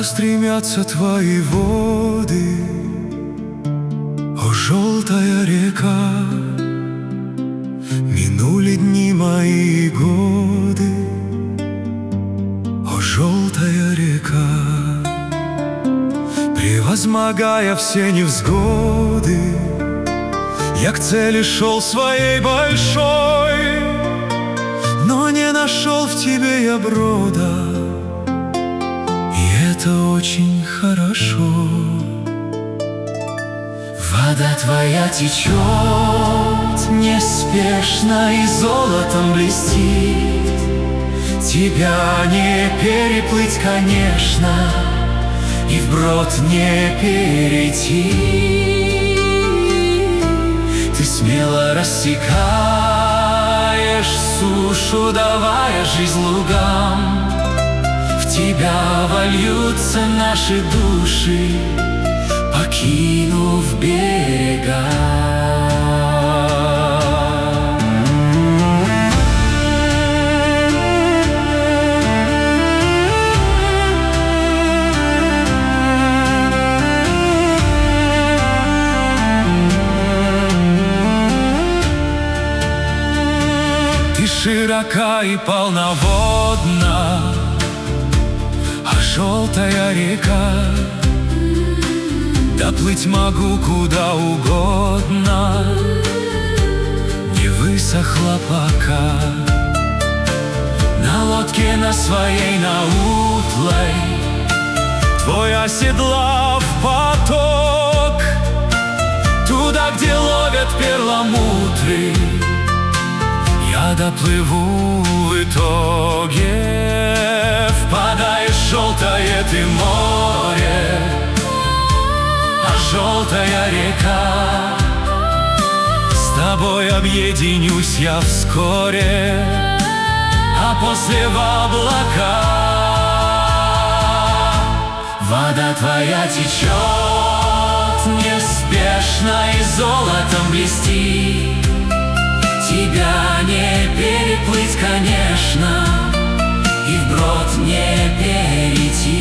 стремятся твои воды, о желтая река. Минули дни мои и годы, о желтая река. Превозмогая все невзгоды, я к цели шел своей большой, но не нашел в тебе я брода, и это очень хорошо. Вода твоя течет неспешно и золотом блестит. Тебя не переплыть, конечно, и вброд не перейти. Ты смело рассекаешь сушу, давая жизнь лугам. В тебя вольются наши души, покинув берега. Ты широка и полноводна, а желтая река. Доплыть могу куда угодно, не высохла пока. На лодке на своей, на утлой, твой оседлав поток, туда, где ловят перламутры, я доплыву в итоге. Впадаешь в желтое ты море, желтая река. С тобой объединюсь я вскоре, а после в облака. Вода твоя течет неспешно и золотом блестит. Тебя не переплыть, конечно, и вброд не перейти.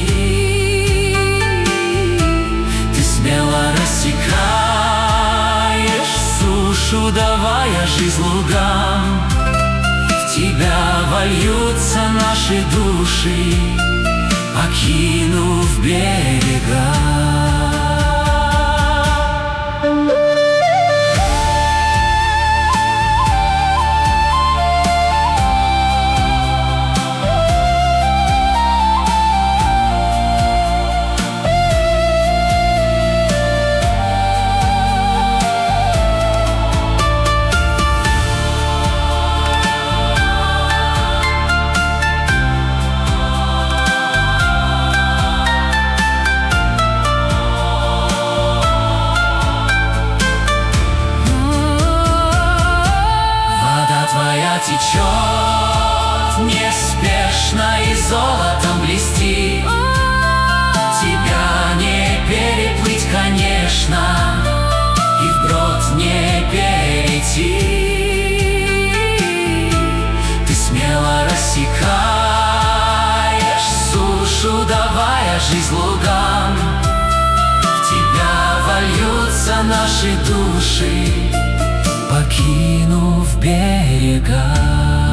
Смело рассекаешь сушу, давая жизнь лугам. В тебя вольются наши души, покинув берега. Течет неспешно и золотом блестит. Тебя не переплыть, конечно, и вброд не перейти. Ты смело рассекаешь сушу, давая жизнь лугам. В тебя вольются наши души, покинув берега.